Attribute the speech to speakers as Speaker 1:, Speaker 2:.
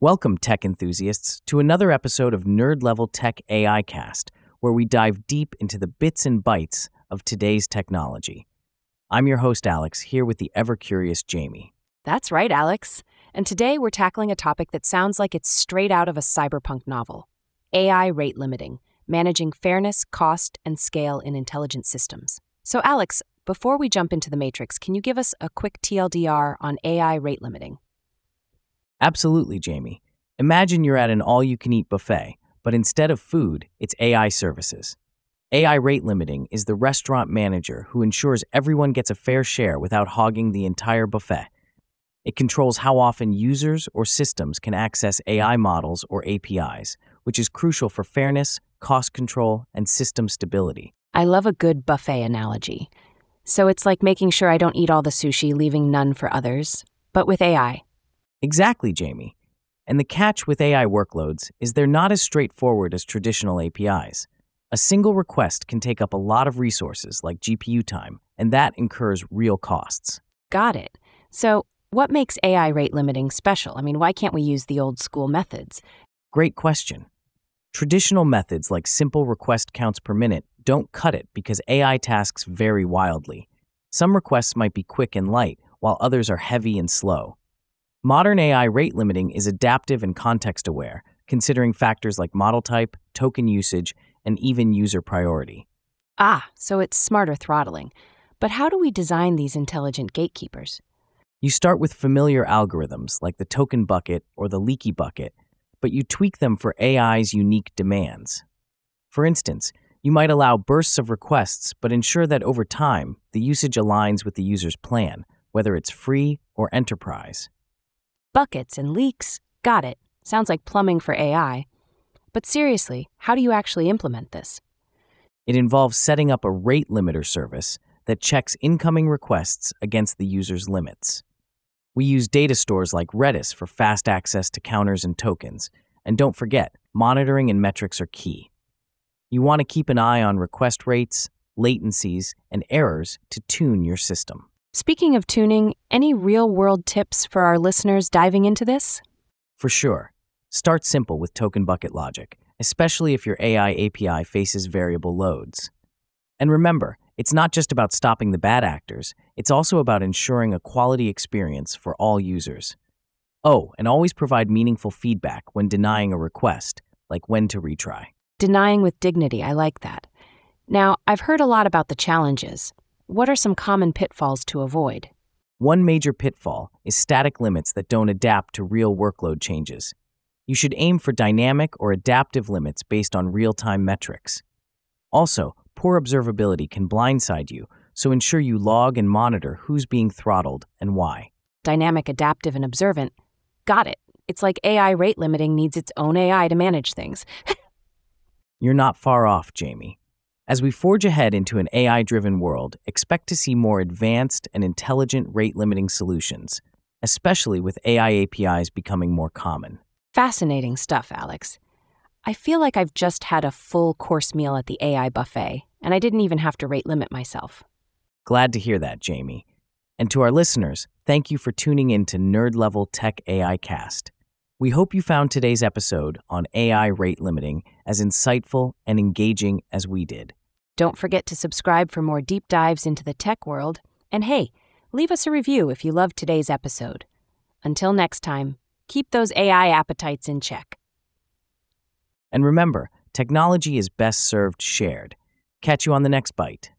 Speaker 1: Welcome, tech enthusiasts, to another episode of Nerd Level Tech AI Cast, where we dive deep into the bits and bytes of today's technology. I'm your host, Alex, here with the ever-curious Jamie.
Speaker 2: That's right, Alex. And today we're tackling a topic that sounds like it's straight out of a cyberpunk novel. AI rate limiting, managing fairness, cost, and scale in intelligent systems. So, Alex, before we jump into the matrix, can you give us a quick TLDR on AI rate limiting?
Speaker 1: Absolutely, Jamie. Imagine you're at an all-you-can-eat buffet, but instead of food, it's AI services. AI rate limiting is the restaurant manager who ensures everyone gets a fair share without hogging the entire buffet. It controls how often users or systems can access AI models or APIs, which is crucial for fairness, cost control, and system stability.
Speaker 2: I love a good buffet analogy. So it's like making sure I don't eat all the sushi, leaving none for others, but with AI.
Speaker 1: Exactly, Jamie. And the catch with AI workloads is they're not as straightforward as traditional APIs. A single request can take up a lot of resources like GPU time, and that incurs real costs.
Speaker 2: Got it. So what makes AI rate limiting special? Why can't we use the old school methods?
Speaker 1: Great question. Traditional methods like simple request counts per minute don't cut it because AI tasks vary wildly. Some requests might be quick and light, while others are heavy and slow. Modern AI rate limiting is adaptive and context-aware, considering factors like model type, token usage, and even user priority.
Speaker 2: So it's smarter throttling. But how do we design these intelligent gatekeepers?
Speaker 1: You start with familiar algorithms like the token bucket or the leaky bucket, but you tweak them for AI's unique demands. For instance, you might allow bursts of requests, but ensure that over time, the usage aligns with the user's plan, whether it's free or enterprise.
Speaker 2: Buckets and leaks. Got it. Sounds like plumbing for AI. But seriously, how do you actually implement this?
Speaker 1: It involves setting up a rate limiter service that checks incoming requests against the user's limits. We use data stores like Redis for fast access to counters and tokens. And don't forget, monitoring and metrics are key. You want to keep an eye on request rates, latencies, and errors to tune your system.
Speaker 2: Speaking of tuning, any real-world tips for our listeners diving into this?
Speaker 1: For sure. Start simple with token bucket logic, especially if your AI API faces variable loads. And remember, it's not just about stopping the bad actors, it's also about ensuring a quality experience for all users. Oh, and always provide meaningful feedback when denying a request, like when to retry.
Speaker 2: Denying with dignity, I like that. Now, I've heard a lot about the challenges. What are some common pitfalls to avoid?
Speaker 1: One major pitfall is static limits that don't adapt to real workload changes. You should aim for dynamic or adaptive limits based on real-time metrics. Also, poor observability can blindside you, so ensure you log and monitor who's being throttled and why.
Speaker 2: Dynamic, adaptive, and observant. Got it. It's like AI rate limiting needs its own AI to manage things.
Speaker 1: You're not far off, Jamie. As we forge ahead into an AI-driven world, expect to see more advanced and intelligent rate-limiting solutions, especially with AI APIs becoming more common.
Speaker 2: Fascinating stuff, Alex. I feel like I've just had a full course meal at the AI buffet, and I didn't even have to rate limit myself.
Speaker 1: Glad to hear that, Jamie. And to our listeners, thank you for tuning in to Nerd Level Tech AI Cast. We hope you found today's episode on AI rate limiting as insightful and engaging as we did.
Speaker 2: Don't forget to subscribe for more deep dives into the tech world. And hey, leave us a review if you loved today's episode. Until next time, keep those AI appetites in check.
Speaker 1: And remember, technology is best served shared. Catch you on the next bite.